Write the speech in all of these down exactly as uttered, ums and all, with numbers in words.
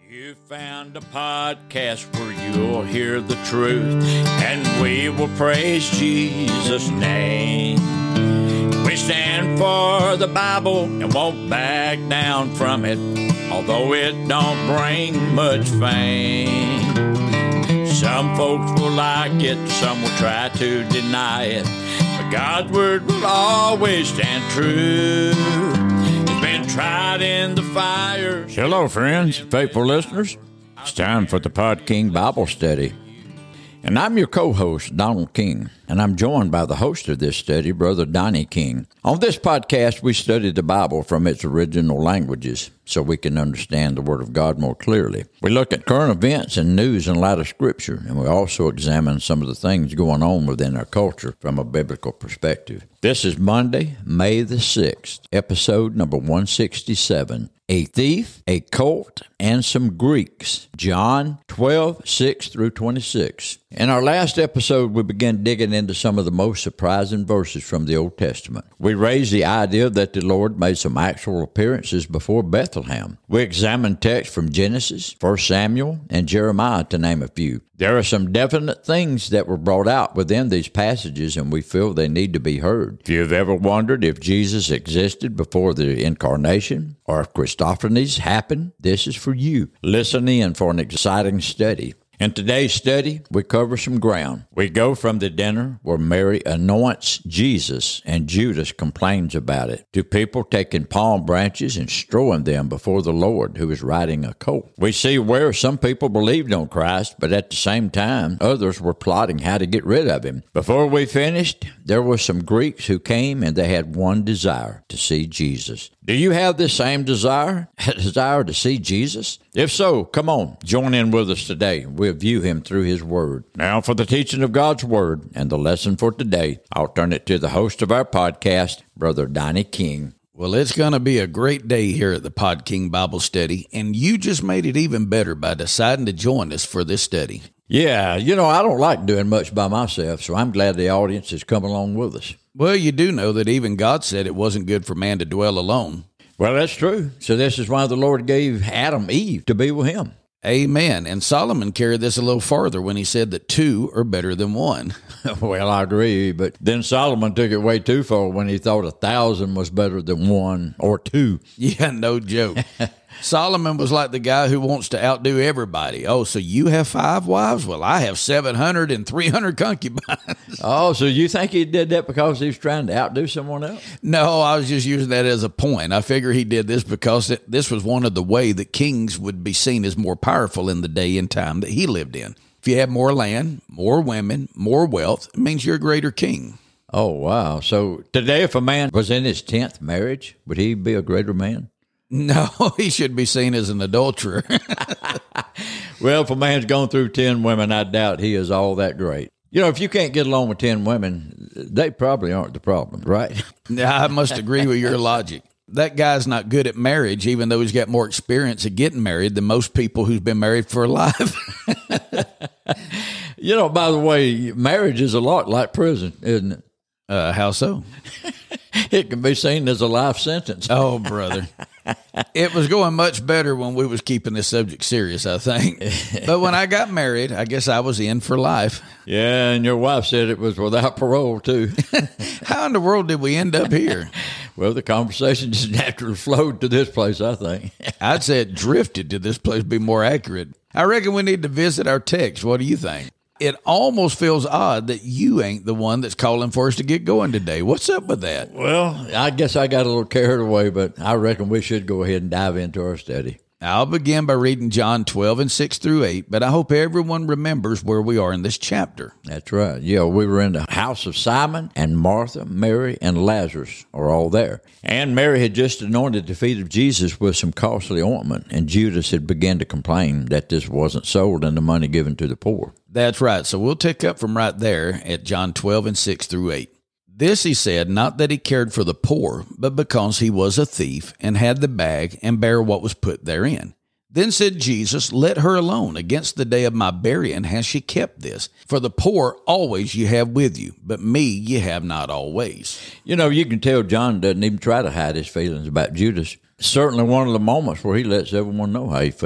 You found a podcast where you'll hear the truth, and we will praise Jesus' name. We stand for the Bible and won't back down from it, although it don't bring much fame. Some folks will like it, some will try to deny it, but God's word will always stand true. Been tried in the fire. Hello, friends, faithful listeners. It's time for the Pod King Bible Study. And I'm your co-host, Donald King, and I'm joined by the host of this study, Brother Donnie King. On this podcast, we study the Bible from its original languages so we can understand the Word of God more clearly. We look at current events and news in light of Scripture, and we also examine some of the things going on within our culture from a biblical perspective. This is Monday, May the sixth, episode number one sixty-seven. A thief, a colt, and some Greeks. John twelve, six through twenty-six. In our last episode, we began digging into some of the most surprising verses from the Old Testament. We raised the idea that the Lord made some actual appearances before Bethlehem. We examined texts from Genesis, First Samuel, and Jeremiah, to name a few. There are some definite things that were brought out within these passages, and we feel they need to be heard. If you've ever wondered if Jesus existed before the incarnation, or if Christophanies happened, this is for you. Listen in for an exciting study. In today's study, we cover some ground. We go from the dinner where Mary anoints Jesus and Judas complains about it, to people taking palm branches and strewing them before the Lord who is riding a colt. We see where some people believed on Christ, but at the same time, others were plotting how to get rid of him. Before we finished, there were some Greeks who came and they had one desire, to see Jesus. Do you have this same desire, a desire to see Jesus? If so, come on, join in with us today. We'll view him through his word. Now for the teaching of God's word and the lesson for today, I'll turn it to the host of our podcast, Brother Donnie King. Well, it's going to be a great day here at the Pod King Bible Study, and you just made it even better by deciding to join us for this study. Yeah, you know, I don't like doing much by myself, so I'm glad the audience has come along with us. Well, you do know that even God said it wasn't good for man to dwell alone. Well, that's true. So this is why the Lord gave Adam Eve to be with him. Amen. And Solomon carried this a little farther when he said that two are better than one. Well, I agree, but then Solomon took it way too far when he thought a thousand was better than one or two. Yeah, no joke. Solomon was like the guy who wants to outdo everybody. Oh, so you have five wives? Well, I have seven hundred and three hundred concubines. Oh, so you think he did that because he was trying to outdo someone else? No, I was just using that as a point. I figure he did this because it, this was one of the way that kings would be seen as more powerful in the day and time that he lived in. If you have more land, more women, more wealth, it means you're a greater king. Oh, wow. So today, if a man was in his tenth marriage, would he be a greater man? No, he should be seen as an adulterer. Well, if a man's gone through ten women, I doubt he is all that great. You know, if you can't get along with ten women, they probably aren't the problem, right? I must agree with your logic. That guy's not good at marriage, even though he's got more experience at getting married than most people who's been married for life. You know, by the way, marriage is a lot like prison, isn't it? Uh, how so? It can be seen as a life sentence. Oh, brother. It was going much better when we was keeping this subject serious, I think. But when I got married, I guess I was in for life. Yeah, and your wife said it was without parole, too. How in the world did we end up here? Well, the conversation just naturally flowed to this place, I think. I'd say it drifted to this place, be more accurate. I reckon we need to visit our text. What do you think? It almost feels odd that you ain't the one that's calling for us to get going today. What's up with that? Well, I guess I got a little carried away, but I reckon we should go ahead and dive into our study. I'll begin by reading John twelve and six through eight, but I hope everyone remembers where we are in this chapter. That's right. Yeah, we were in the house of Simon, and Martha, Mary, and Lazarus are all there. And Mary had just anointed the feet of Jesus with some costly ointment, and Judas had begun to complain that this wasn't sold and the money given to the poor. That's right. So we'll take up from right there at John twelve and six through eight. This he said, not that he cared for the poor, but because he was a thief, and had the bag, and bare what was put therein. Then said Jesus, let her alone. Against the day of my burying has she kept this. For the poor always you have with you, but me you have not always. You know, you can tell John doesn't even try to hide his feelings about Judas. Certainly one of the moments where he lets everyone know how he felt.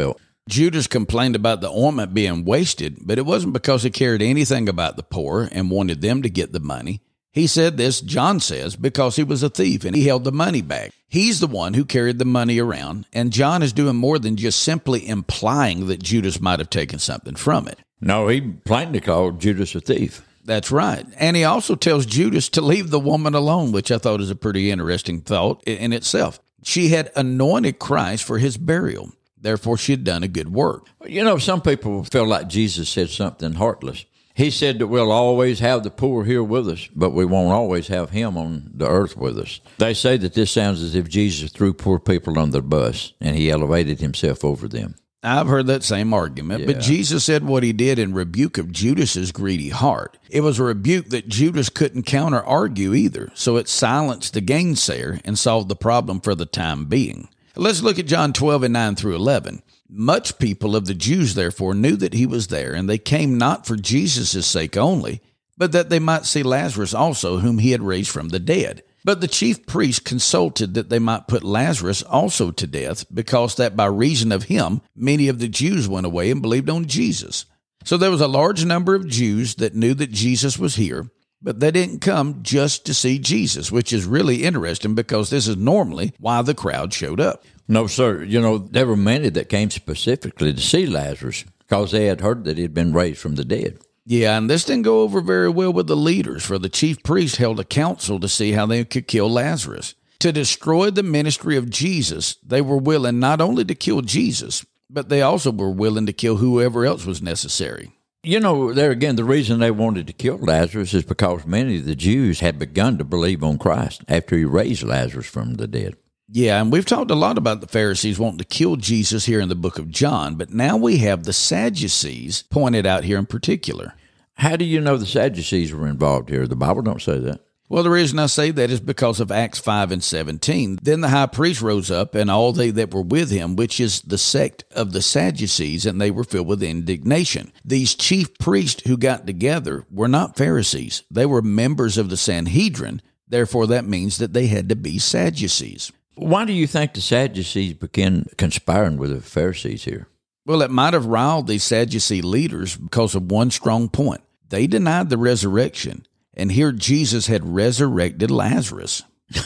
Judas complained about the ointment being wasted, but it wasn't because he cared anything about the poor and wanted them to get the money. He said this, John says, because he was a thief and he held the money bag. He's the one who carried the money around, and John is doing more than just simply implying that Judas might have taken something from it. No, he plainly called Judas a thief. That's right. And he also tells Judas to leave the woman alone, which I thought is a pretty interesting thought in itself. She had anointed Christ for his burial. Therefore, she had done a good work. You know, some people feel like Jesus said something heartless. He said that we'll always have the poor here with us, but we won't always have him on the earth with us. They say that this sounds as if Jesus threw poor people under the bus, and he elevated himself over them. I've heard that same argument, yeah. But Jesus said what he did in rebuke of Judas's greedy heart. It was a rebuke that Judas couldn't counter-argue either, so it silenced the gainsayer and solved the problem for the time being. Let's look at John twelve and nine through eleven. Much people of the Jews, therefore, knew that he was there, and they came not for Jesus' sake only, but that they might see Lazarus also, whom he had raised from the dead. But the chief priests consulted that they might put Lazarus also to death, because that by reason of him many of the Jews went away and believed on Jesus. So there was a large number of Jews that knew that Jesus was here, but they didn't come just to see Jesus, which is really interesting because this is normally why the crowd showed up. No, sir. You know, there were many that came specifically to see Lazarus because they had heard that he had been raised from the dead. Yeah, and this didn't go over very well with the leaders, for the chief priests held a council to see how they could kill Lazarus. To destroy the ministry of Jesus, they were willing not only to kill Jesus, but they also were willing to kill whoever else was necessary. You know, there again, the reason they wanted to kill Lazarus is because many of the Jews had begun to believe on Christ after he raised Lazarus from the dead. Yeah, and we've talked a lot about the Pharisees wanting to kill Jesus here in the book of John, but now we have the Sadducees pointed out here in particular. How do you know the Sadducees were involved here? The Bible don't say that. Well, the reason I say that is because of Acts five and seventeen. Then the high priest rose up, and all they that were with him, which is the sect of the Sadducees, and they were filled with indignation. These chief priests who got together were not Pharisees. They were members of the Sanhedrin. Therefore, that means that they had to be Sadducees. Why do you think the Sadducees began conspiring with the Pharisees here? Well, it might have riled these Sadducee leaders because of one strong point. They denied the resurrection, and here Jesus had resurrected Lazarus.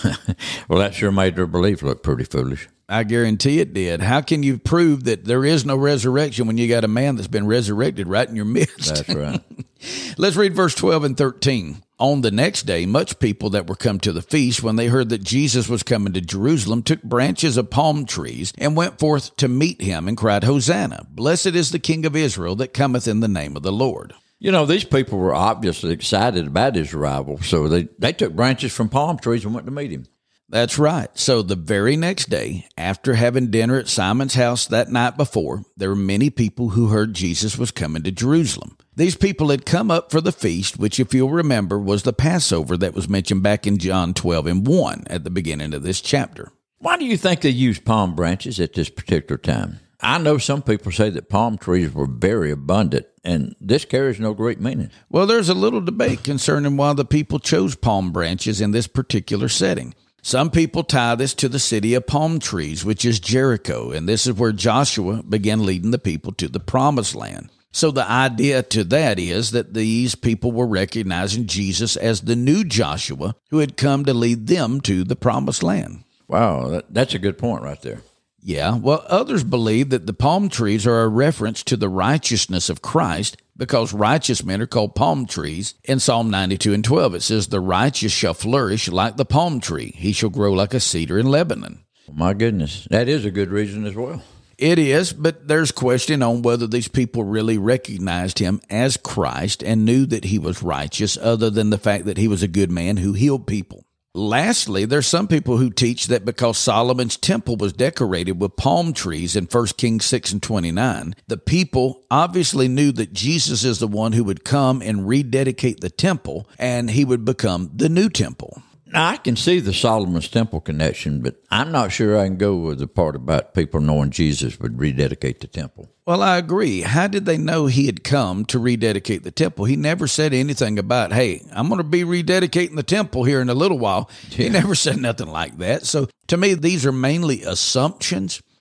Well, that sure made their belief look pretty foolish. I guarantee it did. How can you prove that there is no resurrection when you got a man that's been resurrected right in your midst? That's right. Let's read verse twelve and thirteen. On the next day, much people that were come to the feast, when they heard that Jesus was coming to Jerusalem, took branches of palm trees and went forth to meet him and cried, Hosanna! Blessed is the King of Israel that cometh in the name of the Lord. You know, these people were obviously excited about his arrival, so they, they took branches from palm trees and went to meet him. That's right. So the very next day, after having dinner at Simon's house that night before, there were many people who heard Jesus was coming to Jerusalem. These people had come up for the feast, which, if you'll remember, was the Passover that was mentioned back in John twelve and one at the beginning of this chapter. Why do you think they used palm branches at this particular time? I know some people say that palm trees were very abundant, and this carries no great meaning. Well, there's a little debate concerning why the people chose palm branches in this particular setting. Some people tie this to the city of palm trees, which is Jericho, and this is where Joshua began leading the people to the promised land. So the idea to that is that these people were recognizing Jesus as the new Joshua who had come to lead them to the promised land. Wow, that, that's a good point right there. Yeah, well, others believe that the palm trees are a reference to the righteousness of Christ, because righteous men are called palm trees. In Psalm ninety-two and twelve, it says, the righteous shall flourish like the palm tree. He shall grow like a cedar in Lebanon. My goodness, that is a good reason as well. It is, but there's question on whether these people really recognized him as Christ and knew that he was righteous, other than the fact that he was a good man who healed people. Lastly, there's some people who teach that because Solomon's temple was decorated with palm trees in First Kings six and twenty-nine, the people obviously knew that Jesus is the one who would come and rededicate the temple, and he would become the new temple. Now, I can see the Solomon's temple connection, but I'm not sure I can go with the part about people knowing Jesus would rededicate the temple. Well, I agree. How did they know he had come to rededicate the temple? He never said anything about, hey, I'm going to be rededicating the temple here in a little while. Yeah. He never said nothing like that. So to me, these are mainly assumptions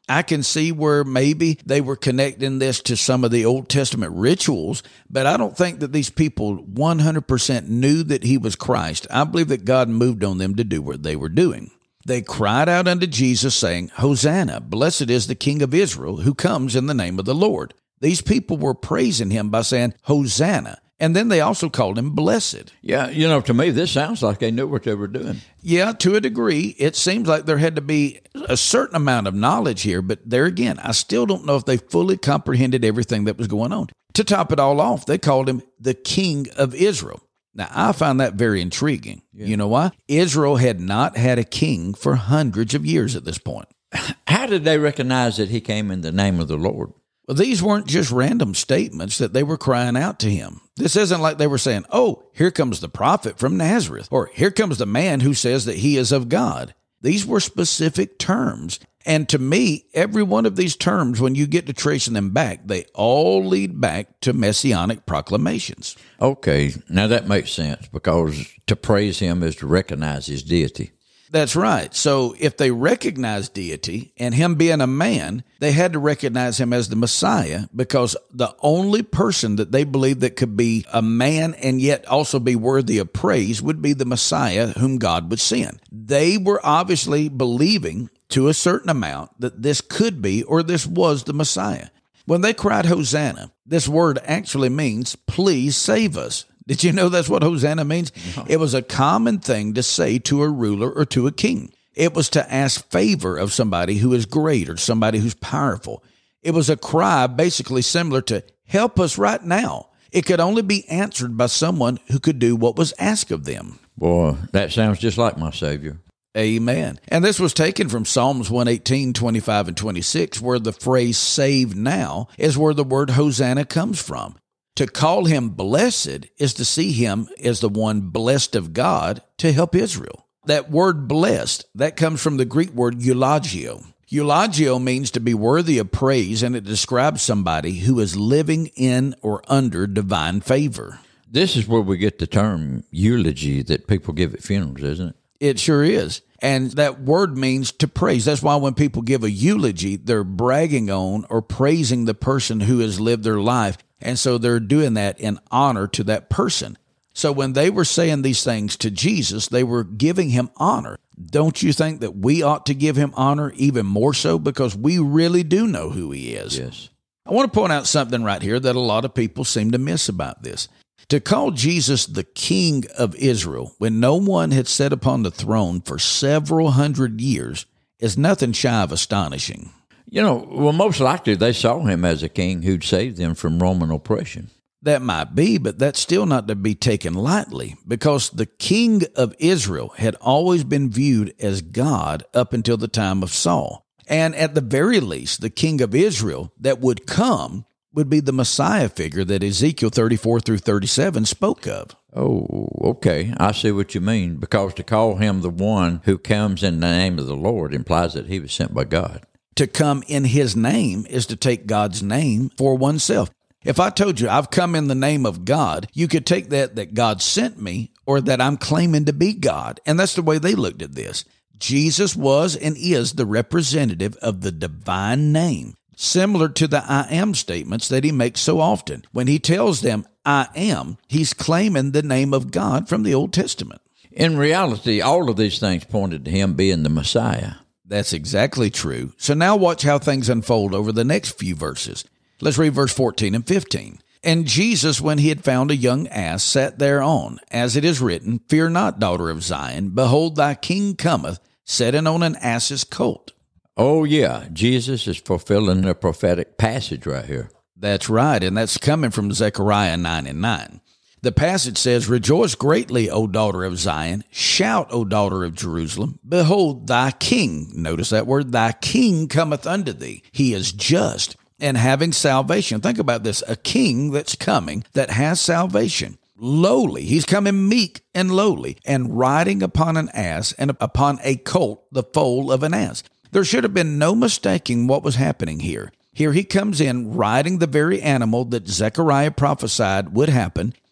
I can see where maybe they were connecting this to some of the Old Testament rituals, but I don't think that these people one hundred percent knew that he was Christ. I believe that God moved on them to do what they were doing. They cried out unto Jesus, saying, Hosanna, blessed is the King of Israel, who comes in the name of the Lord. These people were praising him by saying, Hosanna. And then they also called him blessed. Yeah, you know, to me, this sounds like they knew what they were doing. Yeah, to a degree. It seems like there had to be a certain amount of knowledge here, but there again, I still don't know if they fully comprehended everything that was going on. To top it all off, they called him the King of Israel. Now, I find that very intriguing. Yeah. You know why? Israel had not had a king for hundreds of years at this point. How did they recognize that he came in the name of the Lord? Well, these weren't just random statements that they were crying out to him. This isn't like they were saying, oh, here comes the prophet from Nazareth, or here comes the man who says that he is of God. These were specific terms. And to me, every one of these terms, when you get to tracing them back, they all lead back to messianic proclamations. Okay, now that makes sense, because to praise him is to recognize his deity. That's right. So if they recognized deity and him being a man, they had to recognize him as the Messiah, because the only person that they believed that could be a man and yet also be worthy of praise would be the Messiah whom God would send. They were obviously believing to a certain amount that this could be, or this was the Messiah. When they cried Hosanna, this word actually means, please save us. Did you know that's what Hosanna means? No. It was a common thing to say to a ruler or to a king. It was to ask favor of somebody who is great or somebody who's powerful. It was a cry basically similar to, help us right now. It could only be answered by someone who could do what was asked of them. Boy, that sounds just like my Savior. Amen. And this was taken from Psalms one eighteen, twenty-five, and twenty-six, where the phrase save now is where the word Hosanna comes from. To call him blessed is to see him as the one blessed of God to help Israel. That word blessed, that comes from the Greek word eulogio. Eulogio means to be worthy of praise, and it describes somebody who is living in or under divine favor. This is where we get the term eulogy that people give at funerals, isn't it? It sure is. And that word means to praise. That's why when people give a eulogy, they're bragging on or praising the person who has lived their life. And so they're doing that in honor to that person. So when they were saying these things to Jesus, they were giving him honor. Don't you think that we ought to give him honor even more so, because we really do know who he is? Yes. I want to point out something right here that a lot of people seem to miss about this. To call Jesus the King of Israel when no one had sat upon the throne for several hundred years is nothing shy of astonishing. You know, well, most likely they saw him as a king who'd saved them from Roman oppression. That might be, but that's still not to be taken lightly, because the King of Israel had always been viewed as God up until the time of Saul. And at the very least, the King of Israel that would come would be the Messiah figure that Ezekiel thirty-four through thirty-seven spoke of. Oh, okay. I see what you mean, because to call him the one who comes in the name of the Lord implies that he was sent by God. To come in his name is to take God's name for oneself. If I told you I've come in the name of God, you could take that that God sent me, or that I'm claiming to be God. And that's the way they looked at this. Jesus was and is the representative of the divine name, similar to the I am statements that he makes so often. When he tells them, I am, he's claiming the name of God from the Old Testament. In reality, all of these things pointed to him being the Messiah. That's exactly true. So now watch how things unfold over the next few verses. Let's read verse fourteen and fifteen. And Jesus, when he had found a young ass, sat thereon, as it is written, Fear not, daughter of Zion, behold, thy king cometh, sitting on an ass's colt. Oh, yeah, Jesus is fulfilling a prophetic passage right here. That's right, and that's coming from Zechariah nine and nine. The passage says, Rejoice greatly, O daughter of Zion. Shout, O daughter of Jerusalem. Behold, thy king, notice that word, thy king cometh unto thee. He is just and having salvation. Think about this, a king that's coming that has salvation. Lowly, he's coming meek and lowly, and riding upon an ass and upon a colt, the foal of an ass. There should have been no mistaking what was happening here. Here he comes in riding the very animal that Zechariah prophesied would happen.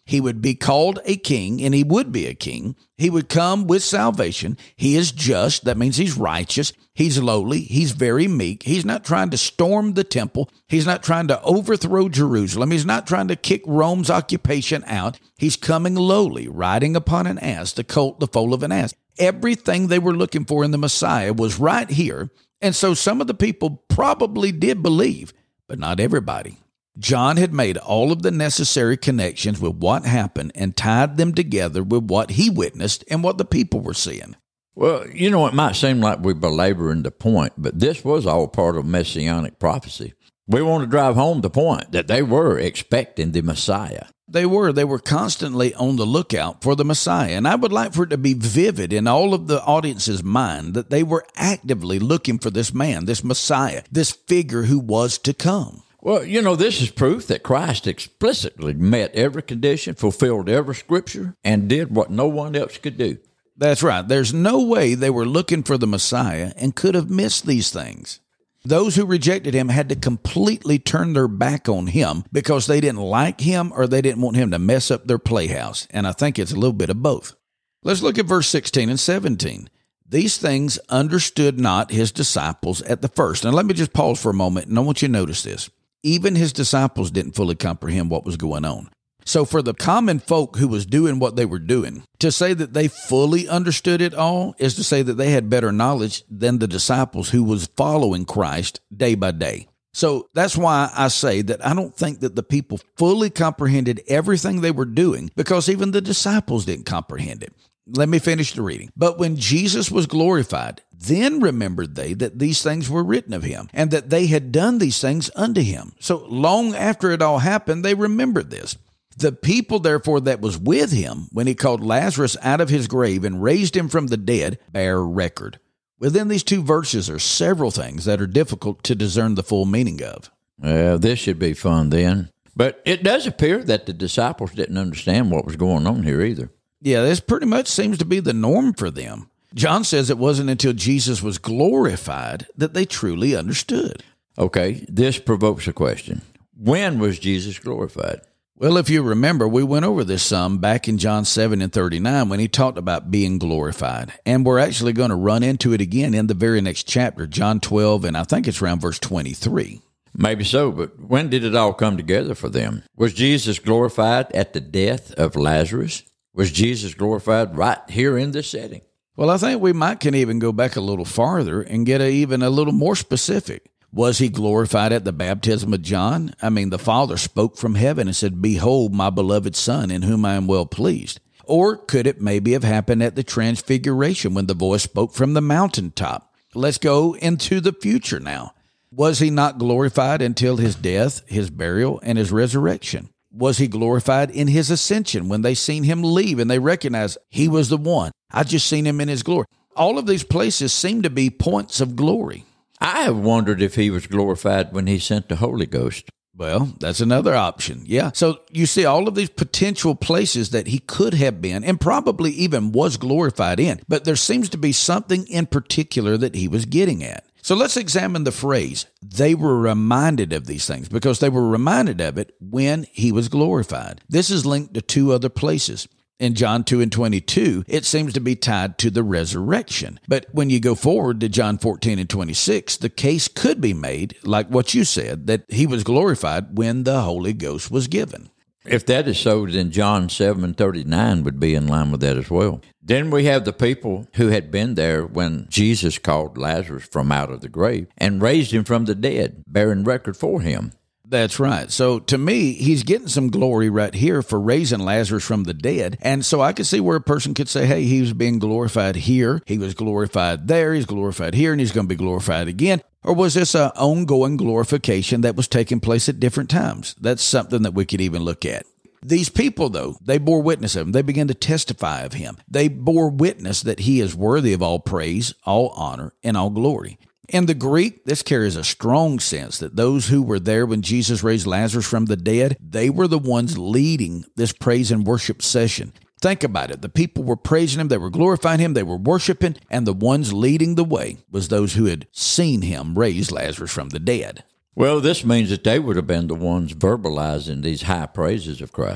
He would be called a king, and he would be a king. He would come with salvation. He is just. That means he's righteous. He's lowly. He's very meek. He's not trying to storm the temple. He's not trying to overthrow Jerusalem. He's not trying to kick Rome's occupation out. He's coming lowly, riding upon an ass, the colt, the foal of an ass. Everything they were looking for in the Messiah was right here. And so some of the people probably did believe, but not everybody. John had made all of the necessary connections with what happened and tied them together with what he witnessed and what the people were seeing. Well, you know, it might seem like we're belaboring the point, but this was all part of messianic prophecy. We want to drive home the point that they were expecting the Messiah. They were. They were constantly on the lookout for the Messiah. And I would like for it to be vivid in all of the audience's mind that they were actively looking for this man, this Messiah, this figure who was to come. Well, you know, this is proof that Christ explicitly met every condition, fulfilled every scripture, and did what no one else could do. That's right. There's no way they were looking for the Messiah and could have missed these things. Those who rejected him had to completely turn their back on him because they didn't like him or they didn't want him to mess up their playhouse. And I think it's a little bit of both. Let's look at verse sixteen and seventeen. These things understood not his disciples at the first. And let me just pause for a moment, and I want you to notice this. Even his disciples didn't fully comprehend what was going on. So for the common folk who was doing what they were doing, to say that they fully understood it all is to say that they had better knowledge than the disciples who was following Christ day by day. So that's why I say that I don't think that the people fully comprehended everything they were doing because even the disciples didn't comprehend it. Let me finish the reading. But when Jesus was glorified, then remembered they that these things were written of him, and that they had done these things unto him. So long after it all happened, they remembered this. The people, therefore, that was with him when he called Lazarus out of his grave and raised him from the dead, bear record. Within these two verses are several things that are difficult to discern the full meaning of. Well, this should be fun then. But it does appear that the disciples didn't understand what was going on here either. Yeah, this pretty much seems to be the norm for them. John says it wasn't until Jesus was glorified that they truly understood. Okay, this provokes a question. When was Jesus glorified? Well, if you remember, we went over this some back in John seven and thirty-nine when he talked about being glorified. And we're actually going to run into it again in the very next chapter, John twelve, and I think it's around verse twenty-three. Maybe so, but when did it all come together for them? Was Jesus glorified at the death of Lazarus? Was Jesus glorified right here in this setting? Well, I think we might can even go back a little farther and get a, even a little more specific. Was he glorified at the baptism of John? I mean, the Father spoke from heaven and said, "Behold, my beloved Son, in whom I am well pleased." Or could it maybe have happened at the transfiguration when the voice spoke from the mountaintop? Let's go into the future now. Was he not glorified until his death, his burial, and his resurrection? Was he glorified in his ascension when they seen him leave and they recognized he was the one? I just seen him in his glory. All of these places seem to be points of glory. I have wondered if he was glorified when he sent the Holy Ghost. Well, that's another option. Yeah. So you see all of these potential places that he could have been and probably even was glorified in. But there seems to be something in particular that he was getting at. So let's examine the phrase, they were reminded of these things, because they were reminded of it when he was glorified. This is linked to two other places. In John two and twenty-two, it seems to be tied to the resurrection. But when you go forward to John fourteen and twenty-six, the case could be made, like what you said, that he was glorified when the Holy Ghost was given. If that is so, then John seven and thirty-nine would be in line with that as well. Then we have the people who had been there when Jesus called Lazarus from out of the grave and raised him from the dead, bearing record for him. That's right. So to me, he's getting some glory right here for raising Lazarus from the dead. And so I could see where a person could say, hey, he was being glorified here, he was glorified there, he's glorified here, and he's going to be glorified again. Or was this an ongoing glorification that was taking place at different times? That's something that we could even look at. These people, though, they bore witness of him. They began to testify of him. They bore witness that he is worthy of all praise, all honor, and all glory. In the Greek, this carries a strong sense that those who were there when Jesus raised Lazarus from the dead, they were the ones leading this praise and worship session. Think about it. The people were praising him, they were glorifying him, they were worshiping, and the ones leading the way was those who had seen him raise Lazarus from the dead. Well, this means that they would have been the ones verbalizing these high praises of Christ.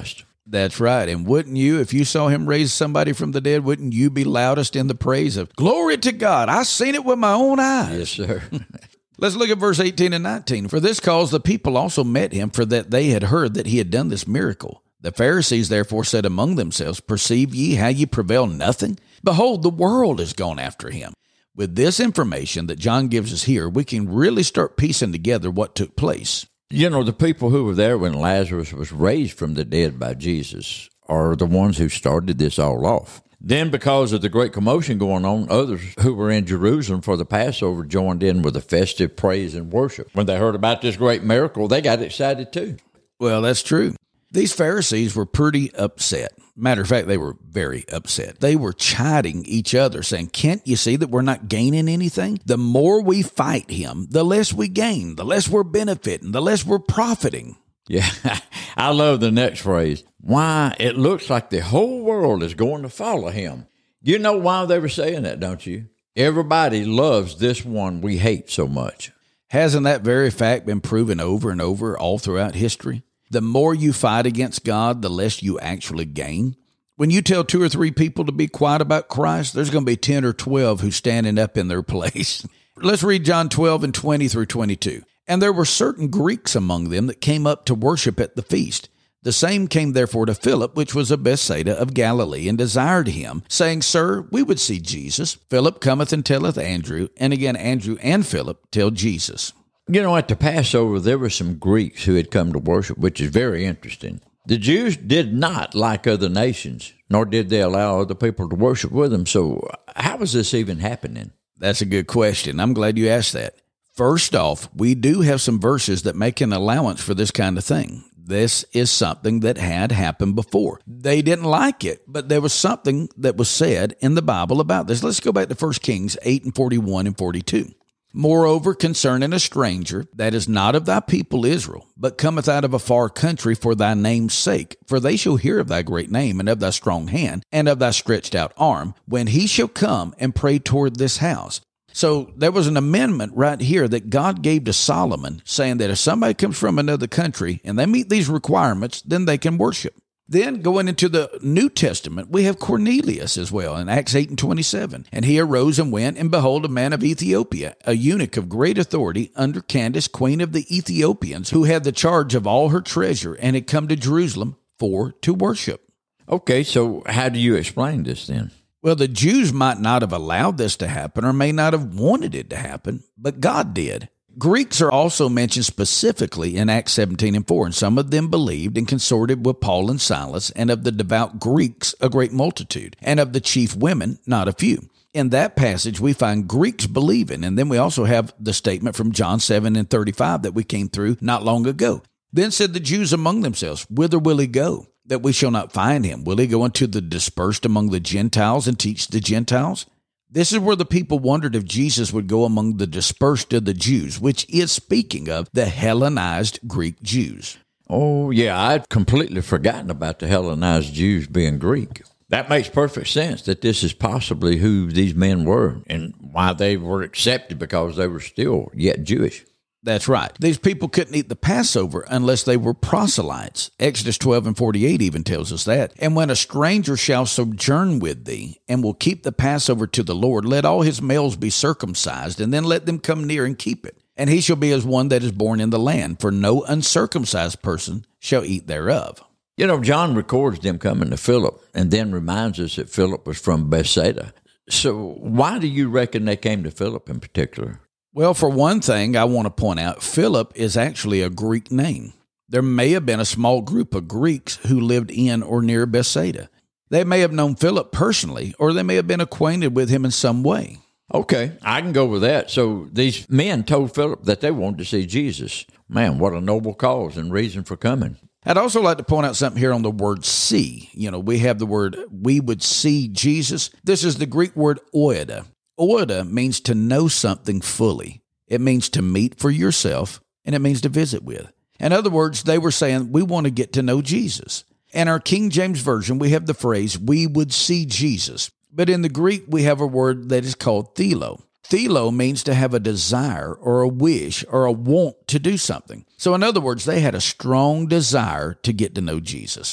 That's right. And wouldn't you, if you saw him raise somebody from the dead, wouldn't you be loudest in the praise of, glory to God, I seen it with my own eyes? Yes, sir. Let's look at verse eighteen and nineteen. For this cause the people also met him, for that they had heard that he had done this miracle. The Pharisees therefore said among themselves, perceive ye how ye prevail nothing? Behold, the world is gone after him. With this information that John gives us here, we can really start piecing together what took place. You know, the people who were there when Lazarus was raised from the dead by Jesus are the ones who started this all off. Then, because of the great commotion going on, others who were in Jerusalem for the Passover joined in with the festive praise and worship. When they heard about this great miracle, they got excited too. Well, that's true. These Pharisees were pretty upset. Matter of fact, they were very upset. They were chiding each other, saying, can't you see that we're not gaining anything? The more we fight him, the less we gain, the less we're benefiting, the less we're profiting. Yeah, I love the next phrase. Why, it looks like the whole world is going to follow him. You know why they were saying that, don't you? Everybody loves this one we hate so much. Hasn't that very fact been proven over and over all throughout history? The more you fight against God, the less you actually gain. When you tell two or three people to be quiet about Christ, there's going to be ten or twelve who's standing up in their place. Let's read John twelve and twenty through twenty-two. And there were certain Greeks among them that came up to worship at the feast. The same came therefore to Philip, which was of Bethsaida of Galilee, and desired him, saying, Sir, we would see Jesus. Philip cometh and telleth Andrew, and again Andrew and Philip tell Jesus. You know, at the Passover, there were some Greeks who had come to worship, which is very interesting. The Jews did not like other nations, nor did they allow other people to worship with them. So how was this even happening? That's a good question. I'm glad you asked that. First off, we do have some verses that make an allowance for this kind of thing. This is something that had happened before. They didn't like it, but there was something that was said in the Bible about this. Let's go back to First Kings eight and forty-one and forty-two. Moreover, concerning a stranger that is not of thy people Israel, but cometh out of a far country for thy name's sake, for they shall hear of thy great name, and of thy strong hand, and of thy stretched out arm, when he shall come and pray toward this house. So there was an amendment right here that God gave to Solomon, saying that if somebody comes from another country and they meet these requirements, then they can worship. Then going into the New Testament, we have Cornelius as well in Acts eight and twenty-seven. And he arose and went, and behold, a man of Ethiopia, a eunuch of great authority under Candace, queen of the Ethiopians, who had the charge of all her treasure, and had come to Jerusalem for to worship. Okay, so how do you explain this then? Well, the Jews might not have allowed this to happen or may not have wanted it to happen, but God did. Greeks are also mentioned specifically in Acts seventeen and four, and some of them believed and consorted with Paul and Silas, and of the devout Greeks a great multitude, and of the chief women not a few. In that passage, we find Greeks believing, and then we also have the statement from John seven and thirty-five that we came through not long ago. Then said the Jews among themselves, Whither will he go, that we shall not find him? Will he go unto the dispersed among the Gentiles and teach the Gentiles? This is where the people wondered if Jesus would go among the dispersed of the Jews, which is speaking of the Hellenized Greek Jews. Oh, yeah, I'd completely forgotten about the Hellenized Jews being Greek. That makes perfect sense that this is possibly who these men were and why they were accepted, because they were still yet Jewish. That's right. These people couldn't eat the Passover unless they were proselytes. Exodus twelve and forty-eight even tells us that. And when a stranger shall sojourn with thee, and will keep the Passover to the Lord, let all his males be circumcised, and then let them come near and keep it. And he shall be as one that is born in the land, for no uncircumcised person shall eat thereof. You know, John records them coming to Philip, and then reminds us that Philip was from Bethsaida. So why do you reckon they came to Philip in particular? Well, for one thing, I want to point out, Philip is actually a Greek name. There may have been a small group of Greeks who lived in or near Bethsaida. They may have known Philip personally, or they may have been acquainted with him in some way. Okay, I can go with that. So these men told Philip that they wanted to see Jesus. Man, what a noble cause and reason for coming. I'd also like to point out something here on the word see. You know, we have the word, we would see Jesus. This is the Greek word oida. Oida means to know something fully. It means to meet for yourself, and it means to visit with. In other words, they were saying, we want to get to know Jesus. In our King James Version, we have the phrase, we would see Jesus. But in the Greek, we have a word that is called thelo. Thelo means to have a desire or a wish or a want to do something. So in other words, they had a strong desire to get to know Jesus.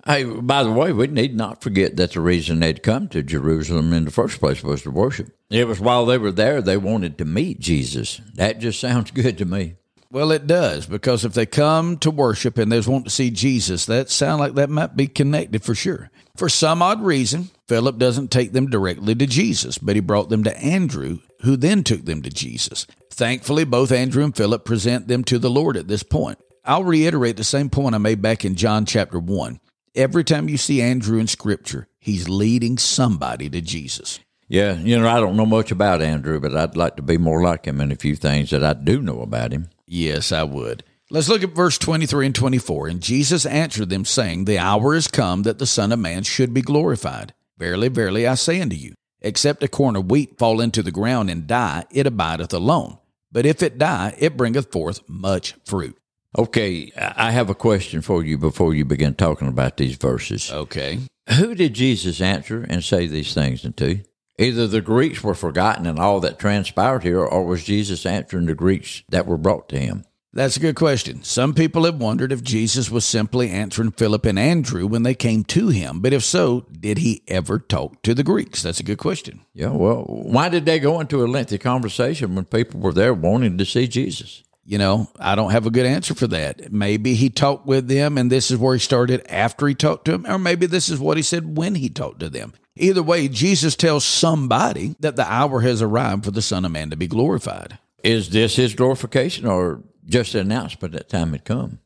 Hey, by the way, we need not forget that the reason they'd come to Jerusalem in the first place was to worship. It was while they were there, they wanted to meet Jesus. That just sounds good to me. Well, it does, because if they come to worship and they want to see Jesus, that sounds like that might be connected for sure. For some odd reason, Philip doesn't take them directly to Jesus, but he brought them to Andrew, who then took them to Jesus. Thankfully, both Andrew and Philip present them to the Lord at this point. I'll reiterate the same point I made back in John chapter one. Every time you see Andrew in Scripture, he's leading somebody to Jesus. Yeah, you know, I don't know much about Andrew, but I'd like to be more like him in a few things that I do know about him. Yes, I would. Let's look at verse twenty-three and twenty-four. And Jesus answered them, saying, The hour is come that the Son of Man should be glorified. Verily, verily, I say unto you, except a corn of wheat fall into the ground and die, it abideth alone. But if it die, it bringeth forth much fruit. Okay, I have a question for you before you begin talking about these verses. Okay. Who did Jesus answer and say these things unto? Either the Greeks were forgotten in all that transpired here, or was Jesus answering the Greeks that were brought to him? That's a good question. Some people have wondered if Jesus was simply answering Philip and Andrew when they came to him. But if so, did he ever talk to the Greeks? That's a good question. Yeah, well, why did they go into a lengthy conversation when people were there wanting to see Jesus? You know, I don't have a good answer for that. Maybe he talked with them and this is where he started after he talked to them, or maybe this is what he said when he talked to them. Either way, Jesus tells somebody that the hour has arrived for the Son of Man to be glorified. Is this his glorification or just an announcement that time had come?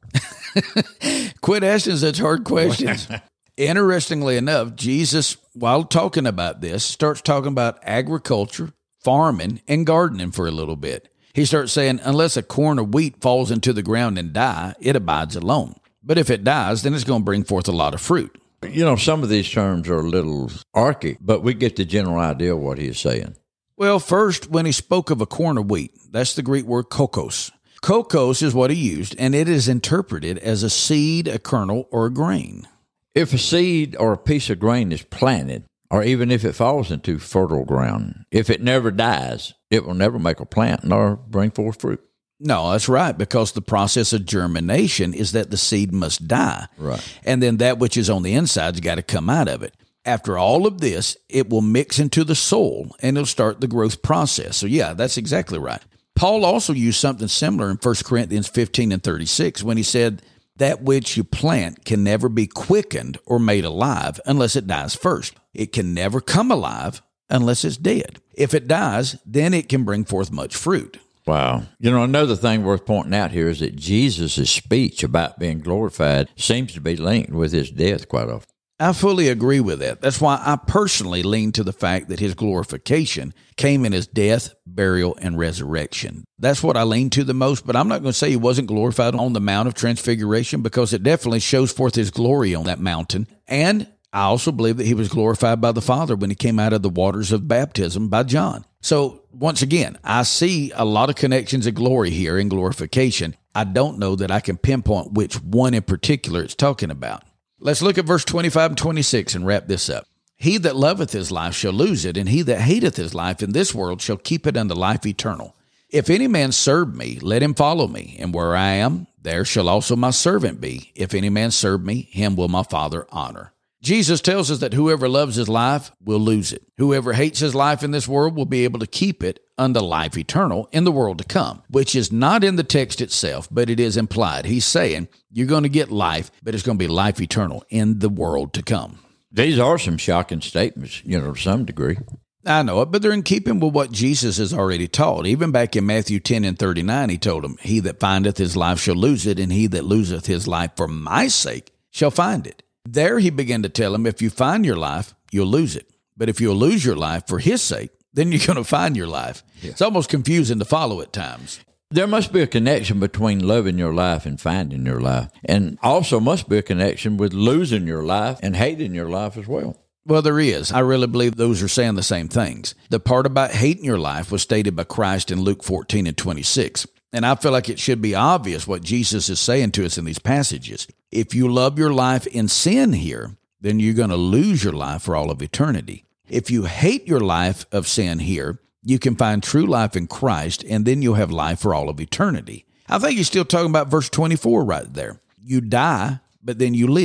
Quit asking such hard questions. Interestingly enough, Jesus, while talking about this, starts talking about agriculture, farming, and gardening for a little bit. He starts saying, unless a corn of wheat falls into the ground and die, it abides alone. But if it dies, then it's going to bring forth a lot of fruit. You know, some of these terms are a little archaic, but we get the general idea of what he is saying. Well, first, when he spoke of a corn of wheat, that's the Greek word kokos. Kokos is what he used, and it is interpreted as a seed, a kernel, or a grain. If a seed or a piece of grain is planted, or even if it falls into fertile ground, if it never dies, it will never make a plant nor bring forth fruit. No, that's right, because the process of germination is that the seed must die. Right. And then that which is on the inside's got to come out of it. After all of this, it will mix into the soil and it'll start the growth process. So yeah, that's exactly right. Paul also used something similar in First Corinthians fifteen and thirty-six when he said, that which you plant can never be quickened or made alive unless it dies first. It can never come alive unless it's dead. If it dies, then it can bring forth much fruit. Wow. You know, another thing worth pointing out here is that Jesus' speech about being glorified seems to be linked with his death quite often. I fully agree with that. That's why I personally lean to the fact that his glorification came in his death, burial, and resurrection. That's what I lean to the most, but I'm not going to say he wasn't glorified on the Mount of Transfiguration because it definitely shows forth his glory on that mountain. And I also believe that he was glorified by the Father when he came out of the waters of baptism by John. So once again, I see a lot of connections of glory here in glorification. I don't know that I can pinpoint which one in particular it's talking about. Let's look at verse twenty-five and twenty-six and wrap this up. He that loveth his life shall lose it, and he that hateth his life in this world shall keep it unto life eternal. If any man serve me, let him follow me, and where I am, there shall also my servant be. If any man serve me, him will my Father honor. Jesus tells us that whoever loves his life will lose it. Whoever hates his life in this world will be able to keep it unto life eternal in the world to come, which is not in the text itself, but it is implied. He's saying you're going to get life, but it's going to be life eternal in the world to come. These are some shocking statements, you know, to some degree. I know it, but they're in keeping with what Jesus has already taught. Even back in Matthew ten and thirty-nine, he told them, he that findeth his life shall lose it, and he that loseth his life for my sake shall find it. There he began to tell him, if you find your life, you'll lose it. But if you'll lose your life for his sake, then you're going to find your life. Yeah. It's almost confusing to follow at times. There must be a connection between loving your life and finding your life. And also must be a connection with losing your life and hating your life as well. Well, there is. I really believe those are saying the same things. The part about hating your life was stated by Christ in Luke fourteen and twenty-six. And I feel like it should be obvious what Jesus is saying to us in these passages. If you love your life in sin here, then you're going to lose your life for all of eternity. If you hate your life of sin here, you can find true life in Christ, and then you'll have life for all of eternity. I think he's still talking about verse twenty-four right there. You die, but then you live.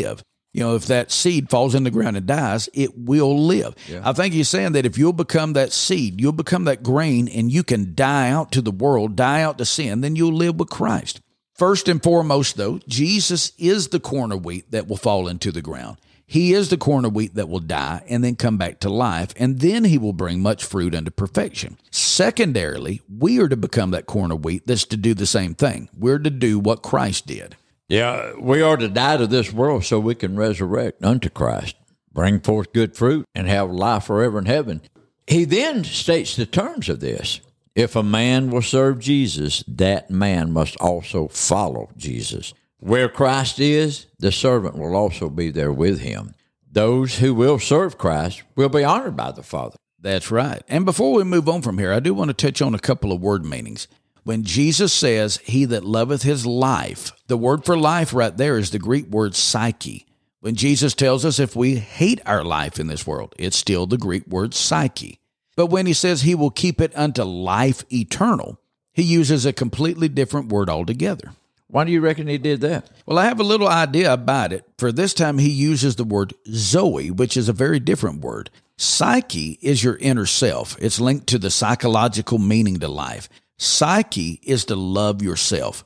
You know, if that seed falls in the ground and dies, it will live. Yeah. I think he's saying that if you'll become that seed, you'll become that grain, and you can die out to the world, die out to sin, then you'll live with Christ. First and foremost, though, Jesus is the corn of wheat that will fall into the ground. He is the corn of wheat that will die and then come back to life, and then he will bring much fruit unto perfection. Secondarily, we are to become that corn of wheat that's to do the same thing. We're to do what Christ did. Yeah, we are to die to this world so we can resurrect unto Christ, bring forth good fruit, and have life forever in heaven. He then states the terms of this. If a man will serve Jesus, that man must also follow Jesus. Where Christ is, the servant will also be there with him. Those who will serve Christ will be honored by the Father. That's right. And before we move on from here, I do want to touch on a couple of word meanings. When Jesus says, he that loveth his life, the word for life right there is the Greek word psyche. When Jesus tells us if we hate our life in this world, it's still the Greek word psyche. But when he says he will keep it unto life eternal, he uses a completely different word altogether. Why do you reckon he did that? Well, I have a little idea about it. For this time, he uses the word Zoe, which is a very different word. Psyche is your inner self. It's linked to the psychological meaning to life. Psyche is to love yourself.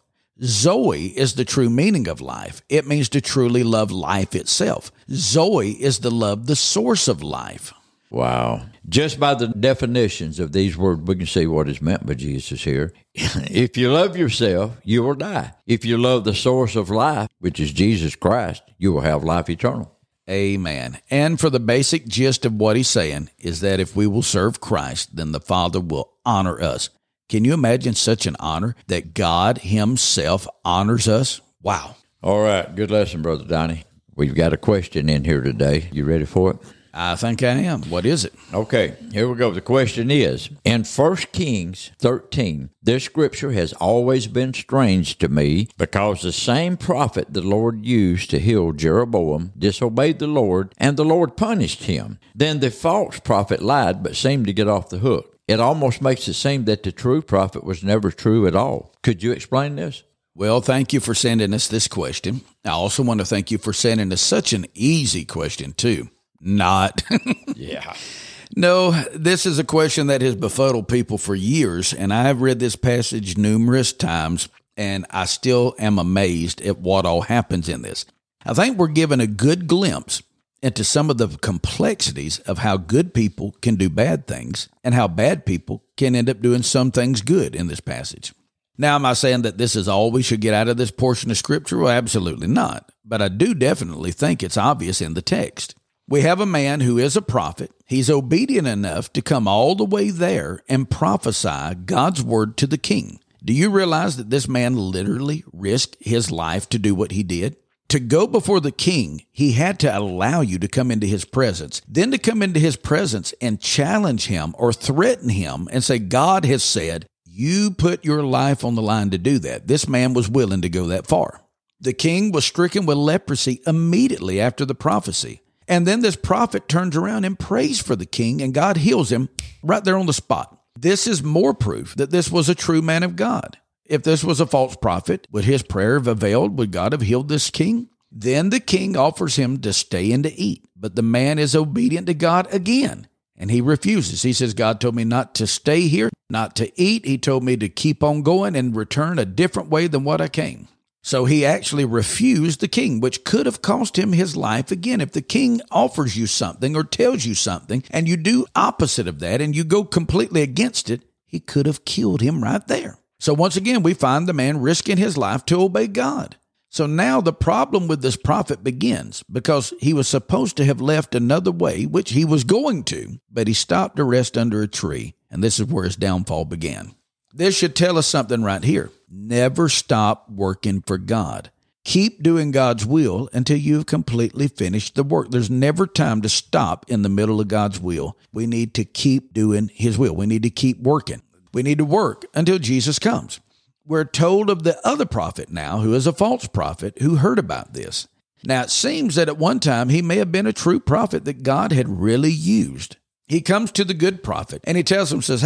Zoe is the true meaning of life. It means to truly love life itself. Zoe is to love the source of life. Wow. Just by the definitions of these words, we can see what is meant by Jesus here. If you love yourself, you will die. If you love the source of life, which is Jesus Christ, you will have life eternal. Amen. And for the basic gist of what he's saying is that if we will serve Christ, then the Father will honor us. Can you imagine such an honor that God himself honors us? Wow. All right. Good lesson, Brother Donnie. We've got a question in here today. You ready for it? I think I am. What is it? Okay, here we go. The question is, in First Kings thirteen, this scripture has always been strange to me because the same prophet the Lord used to heal Jeroboam disobeyed the Lord, and the Lord punished him. Then the false prophet lied but seemed to get off the hook. It almost makes it seem that the true prophet was never true at all. Could you explain this? Well, thank you for sending us this question. I also want to thank you for sending us such an easy question, too. Not. Yeah. No, this is a question that has befuddled people for years, and I have read this passage numerous times, and I still am amazed at what all happens in this. I think we're given a good glimpse into some of the complexities of how good people can do bad things and how bad people can end up doing some things good in this passage. Now, am I saying that this is all we should get out of this portion of Scripture? Well, absolutely not. But I do definitely think it's obvious in the text. We have a man who is a prophet. He's obedient enough to come all the way there and prophesy God's word to the king. Do you realize that this man literally risked his life to do what he did? To go before the king, he had to allow you to come into his presence. Then to come into his presence and challenge him or threaten him and say, God has said, you put your life on the line to do that. This man was willing to go that far. The king was stricken with leprosy immediately after the prophecy. And then this prophet turns around and prays for the king, and God heals him right there on the spot. This is more proof that this was a true man of God. If this was a false prophet, would his prayer have availed? Would God have healed this king? Then the king offers him to stay and to eat. But the man is obedient to God again, and he refuses. He says, God told me not to stay here, not to eat. He told me to keep on going and return a different way than what I came. So he actually refused the king, which could have cost him his life. Again, if the king offers you something or tells you something and you do opposite of that and you go completely against it, he could have killed him right there. So once again, we find the man risking his life to obey God. So now the problem with this prophet begins because he was supposed to have left another way, which he was going to, but he stopped to rest under a tree, and this is where his downfall began. This should tell us something right here. Never stop working for God. Keep doing God's will until you've completely finished the work. There's never time to stop in the middle of God's will. We need to keep doing his will. We need to keep working. We need to work until Jesus comes. We're told of the other prophet now, who is a false prophet, who heard about this. Now, it seems that at one time he may have been a true prophet that God had really used. He comes to the good prophet, and he tells him, says, hey,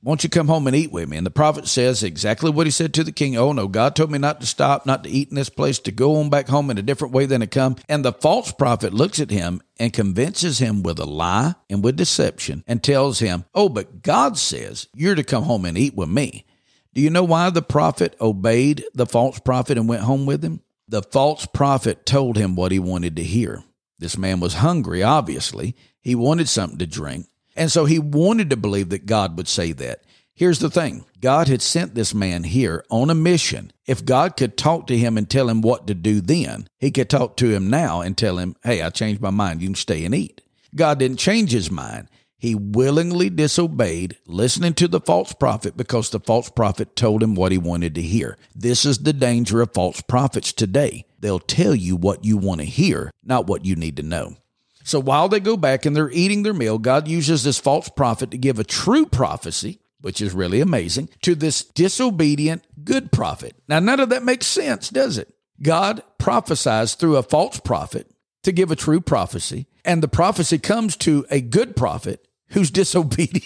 won't you come home and eat with me? And the prophet says exactly what he said to the king. Oh, no, God told me not to stop, not to eat in this place, to go on back home in a different way than to come. And the false prophet looks at him and convinces him with a lie and with deception and tells him, oh, but God says you're to come home and eat with me. Do you know why the prophet obeyed the false prophet and went home with him? The false prophet told him what he wanted to hear. This man was hungry, obviously. He wanted something to drink. And so he wanted to believe that God would say that. Here's the thing. God had sent this man here on a mission. If God could talk to him and tell him what to do then, he could talk to him now and tell him, hey, I changed my mind. You can stay and eat. God didn't change his mind. He willingly disobeyed, listening to the false prophet because the false prophet told him what he wanted to hear. This is the danger of false prophets today. They'll tell you what you want to hear, not what you need to know. So while they go back and they're eating their meal, God uses this false prophet to give a true prophecy, which is really amazing, to this disobedient good prophet. Now, none of that makes sense, does it? God prophesies through a false prophet to give a true prophecy, and the prophecy comes to a good prophet who's disobedient.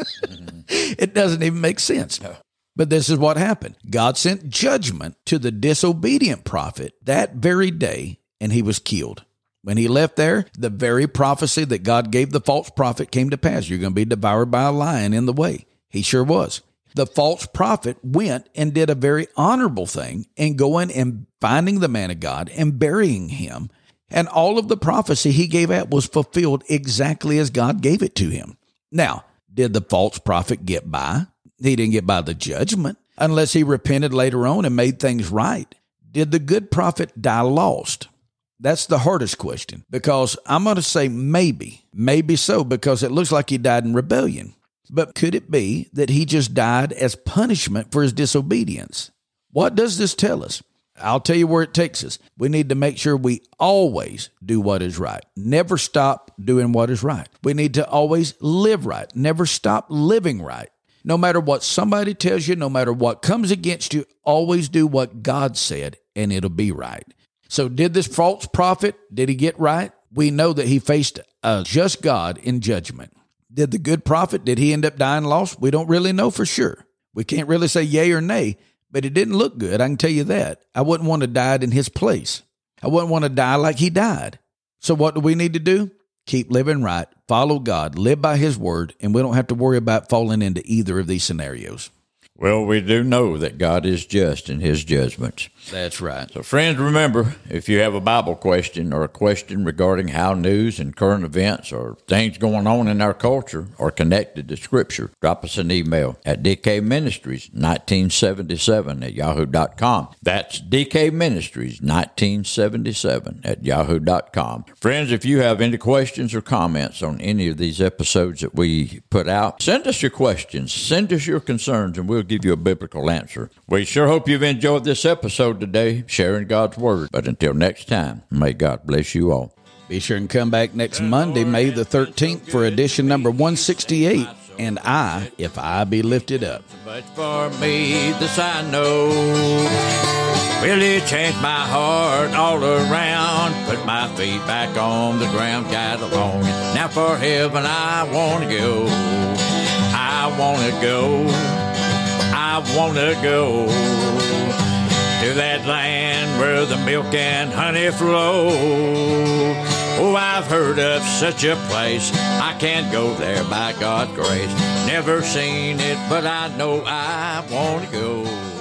It doesn't even make sense. No. But this is what happened. God sent judgment to the disobedient prophet that very day, and he was killed. When he left there, the very prophecy that God gave the false prophet came to pass. You're going to be devoured by a lion in the way. He sure was. The false prophet went and did a very honorable thing in going and finding the man of God and burying him. And all of the prophecy he gave out was fulfilled exactly as God gave it to him. Now, did the false prophet get by? He didn't get by the judgment unless he repented later on and made things right. Did the good prophet die lost? That's the hardest question, because I'm going to say maybe, maybe so, because it looks like he died in rebellion. But could it be that he just died as punishment for his disobedience? What does this tell us? I'll tell you where it takes us. We need to make sure we always do what is right. Never stop doing what is right. We need to always live right. Never stop living right. No matter what somebody tells you, no matter what comes against you, always do what God said, and it'll be right. So did this false prophet, did he get right? We know that he faced a just God in judgment. Did the good prophet, did he end up dying lost? We don't really know for sure. We can't really say yay or nay, but it didn't look good. I can tell you that. I wouldn't want to die in his place. I wouldn't want to die like he died. So what do we need to do? Keep living right, follow God, live by his word, and we don't have to worry about falling into either of these scenarios. Well, we do know that God is just in his judgments. That's right. So, friends, remember, if you have a Bible question or a question regarding how news and current events or things going on in our culture are connected to Scripture, drop us an email at d k ministries nineteen seventy-seven at yahoo dot com. That's d k ministries nineteen seventy-seven at yahoo dot com. Friends, if you have any questions or comments on any of these episodes that we put out, send us your questions, send us your concerns, and we'll give you a biblical answer. We sure hope you've enjoyed this episode today, sharing God's Word. But until next time, may God bless you all. Be sure and come back next Monday, May the thirteenth, for edition number one sixty-eight, and I, If I Be Lifted Up. But for me, this I know, really changed my heart all around, put my feet back on the ground, got along. Now for heaven I want to go, I want to go. I want to go to that land where the milk and honey flow. Oh, I've heard of such a place. I can't go there by God's grace. Never seen it, but I know I want to go.